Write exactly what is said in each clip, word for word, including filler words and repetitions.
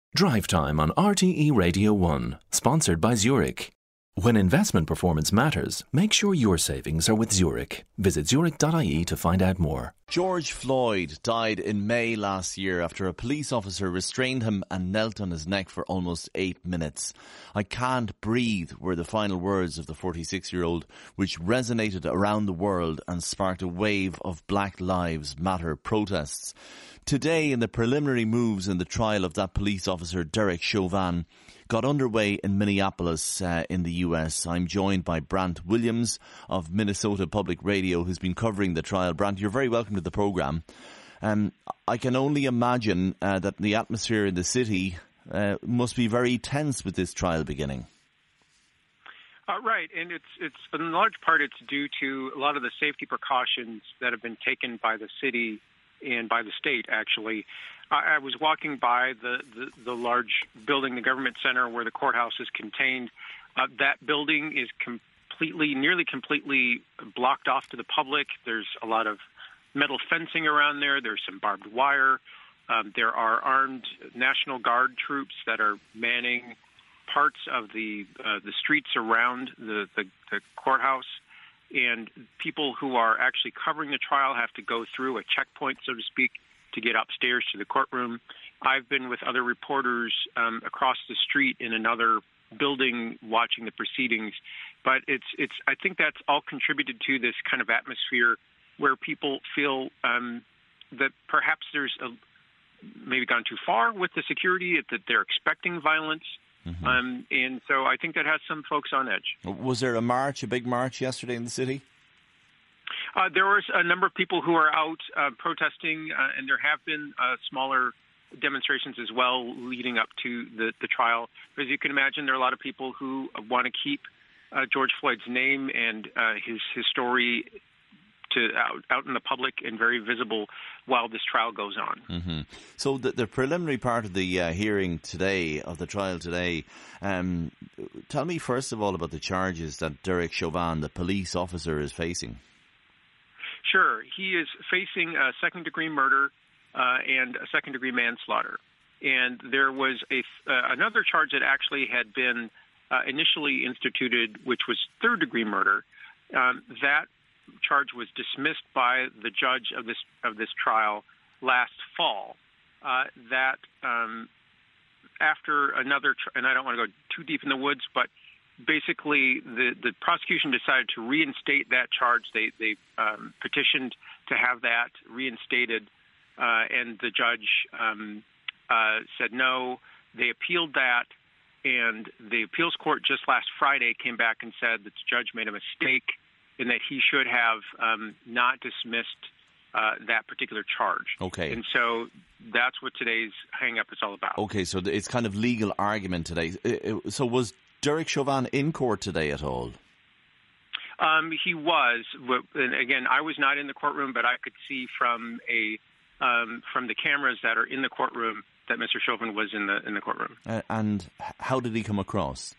Drive Time on R T E Radio one, sponsored by Zurich. When investment performance matters, make sure your savings are with Zurich. Visit zurich dot I E to find out more. George Floyd died in May last year after a police officer restrained him and knelt on his neck for almost eight minutes. "I can't breathe" were the final words of the forty-six-year-old, which resonated around the world and sparked a wave of Black Lives Matter protests. Today, in the preliminary moves in the trial of that police officer, Derek Chauvin, got underway in Minneapolis uh, in the U S. I'm joined by Brant Williams of Minnesota Public Radio, who's been covering the trial. Brant, you're very welcome to the programme. Um, I can only imagine uh, that the atmosphere in the city uh, must be very tense with this trial beginning. Uh, right, and it's it's in large part it's due to a lot of the safety precautions that have been taken by the city and by the state, actually. I, I was walking by the, the, the large building, the government center where the courthouse is contained. Uh, that building is completely, nearly completely blocked off to the public. There's a lot of metal fencing around there. There's some barbed wire. Um, there are armed National Guard troops that are manning parts of the uh, the streets around the, the, the courthouse. And people who are actually covering the trial have to go through a checkpoint, so to speak, to get upstairs to the courtroom. I've been with other reporters um, across the street in another building watching the proceedings. But it's it's. I think that's all contributed to this kind of atmosphere where people feel um, that perhaps there's a, maybe gone too far with the security, that they're expecting violence. Mm-hmm. Um, and so I think that has some folks on edge. Was there a march, a big march yesterday in the city? Uh, there was a number of people who are out uh, protesting, uh, and there have been uh, smaller demonstrations as well leading up to the, the trial. As you can imagine, there are a lot of people who want to keep uh, George Floyd's name and uh, his, his story to out, out in the public and very visible while this trial goes on. Mm-hmm. So the, the preliminary part of the uh, hearing today, of the trial today, um, tell me first of all about the charges that Derek Chauvin, the police officer, is facing. Sure. He is facing a second-degree murder uh, and a second-degree manslaughter. And there was a uh, another charge that actually had been uh, initially instituted, which was third-degree murder. Um, that charge was dismissed by the judge of this of this trial last fall. Uh, that um, after another, tr- and I don't want to go too deep in the woods, but basically the, the prosecution decided to reinstate that charge. They they um, petitioned to have that reinstated, uh, and the judge um, uh, said no. They appealed that, and the appeals court just last Friday came back and said that the judge made a mistake in that he should have um, not dismissed uh, that particular charge. Okay. And so that's what today's hang-up is all about. Okay, so it's kind of legal argument today. So was Derek Chauvin in court today at all? Um, he was. And again, I was not in the courtroom, but I could see from a um, from the cameras that are in the courtroom that Mister Chauvin was in the in the courtroom. Uh, and how did he come across?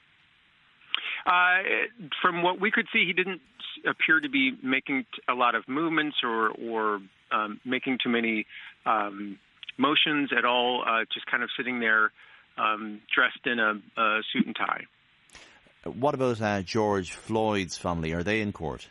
Uh, from what we could see, he didn't appear to be making a lot of movements or, or um, making too many um, motions at all, uh, just kind of sitting there um, dressed in a, a suit and tie. What about uh, George Floyd's family? Are they in court?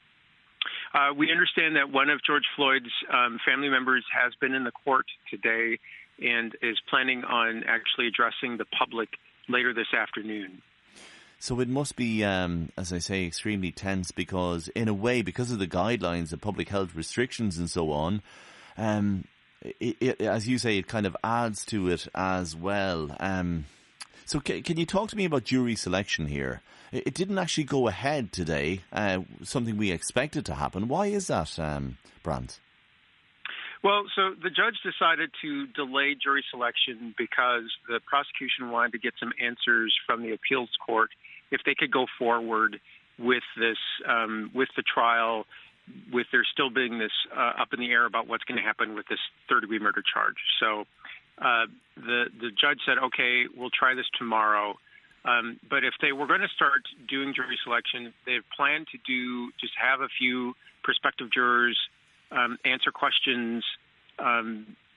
Uh, we understand that one of George Floyd's um, family members has been in the court today and is planning on actually addressing the public later this afternoon. So it must be, um, as I say, extremely tense because, in a way, because of the guidelines, the public health restrictions and so on, um, it, it, as you say, it kind of adds to it as well. Um, so c- can you talk to me about jury selection here? It, it didn't actually go ahead today, uh, something we expected to happen. Why is that, um, Brant? Well, so the judge decided to delay jury selection because the prosecution wanted to get some answers from the appeals court if they could go forward with this, um, with the trial, with there still being this uh, up in the air about what's going to happen with this third-degree murder charge. So uh, the the judge said, okay, we'll try this tomorrow. Um, but if they were going to start doing jury selection, they planned to do just have a few prospective jurors um, answer questions um,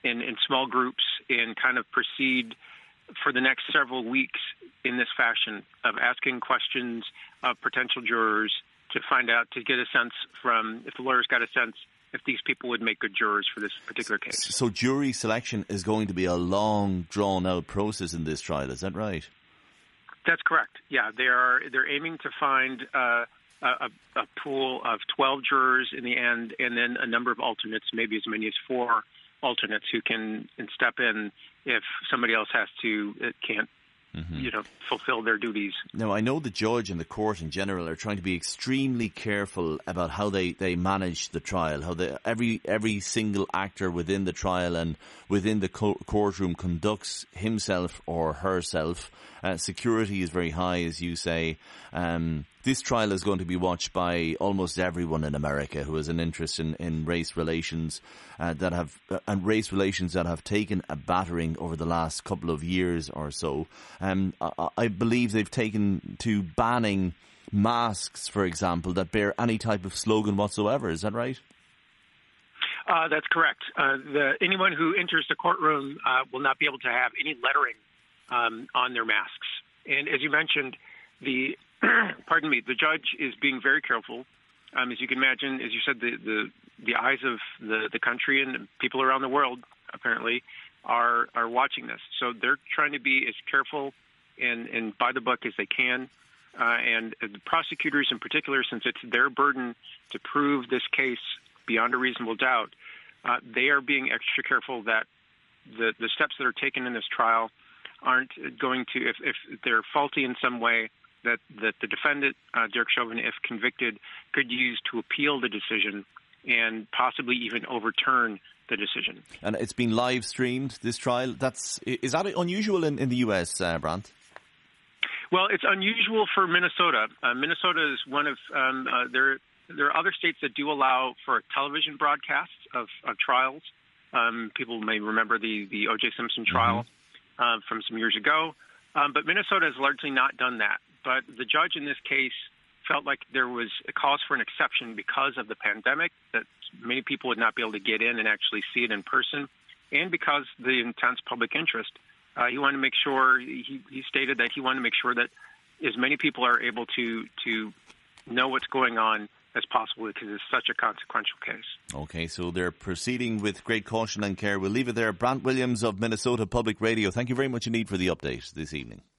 in, in small groups and kind of proceed for the next several weeks in this fashion of asking questions of potential jurors to find out, to get a sense from, if the lawyers got a sense, if these people would make good jurors for this particular case. So jury selection is going to be a long, drawn-out process in this trial, is that right? That's correct. Yeah, they are. They're aiming to find uh, a, a pool of twelve jurors in the end, and then a number of alternates, maybe as many as four alternates who can step in if somebody else has to, it can't, mm-hmm. you know, fulfill their duties. Now, I know the judge and the court in general are trying to be extremely careful about how they, they manage the trial, how they, every every single actor within the trial and within the co- courtroom conducts himself or herself. Uh, security is very high, as you say. Um, this trial is going to be watched by almost everyone in America who has an interest in, in race relations uh, that have uh, and race relations that have taken a battering over the last couple of years or so. Um, I, I believe they've taken to banning masks, for example, that bear any type of slogan whatsoever. Is that right? Uh, that's correct. Uh, the, anyone who enters the courtroom uh, will not be able to have any lettering Um, on their masks. And as you mentioned, the pardon me, the judge is being very careful. Um, as you can imagine, as you said, the, the, the eyes of the, the country and people around the world apparently are are watching this. So they're trying to be as careful and, and by the book as they can. Uh, and the prosecutors in particular, since it's their burden to prove this case beyond a reasonable doubt, uh, they are being extra careful that the, the steps that are taken in this trial aren't going to, if, if they're faulty in some way, that, that the defendant, uh, Derek Chauvin, if convicted, could use to appeal the decision and possibly even overturn the decision. And it's been live streamed, this trial. That's is that unusual in, in the U S, uh, Brandt? Well, it's unusual for Minnesota. Uh, Minnesota is one of um, uh, there. There are other states that do allow for television broadcasts of, of trials. Um, people may remember the the O J Simpson trial. Mm-hmm. Uh, from some years ago. Um, but Minnesota has largely not done that. But the judge in this case felt like there was a cause for an exception because of the pandemic, that many people would not be able to get in and actually see it in person, and because the intense public interest. Uh, he wanted to make sure, he, he stated that he wanted to make sure that as many people are able to, to know what's going on as possible, because it's such a consequential case. Okay, so they're proceeding with great caution and care. We'll leave it there. Brandt Williams of Minnesota Public Radio, thank you very much indeed for the update this evening.